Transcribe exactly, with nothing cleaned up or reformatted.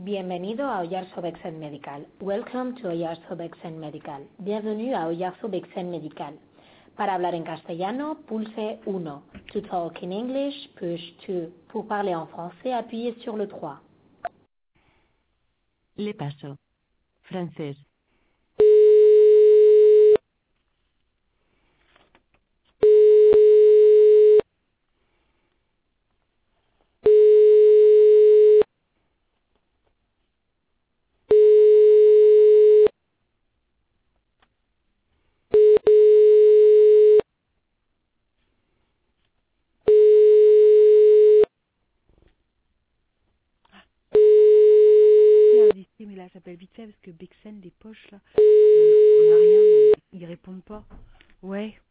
Bienvenido a Oyarzo Bexen Medical. Welcome to Oyarzo Bexen Medical. Bienvenue à Oyarzo Bexen Medical. Para hablar en castellano, pulse uno. To talk in English, push two. Pour parler en français, appuyez sur le trois. Le paso. Francés. Indiscret, mais là, j'appelle vite fait parce que Bexen, des poches, là, on n'a rien, ils répondent pas. Ouais.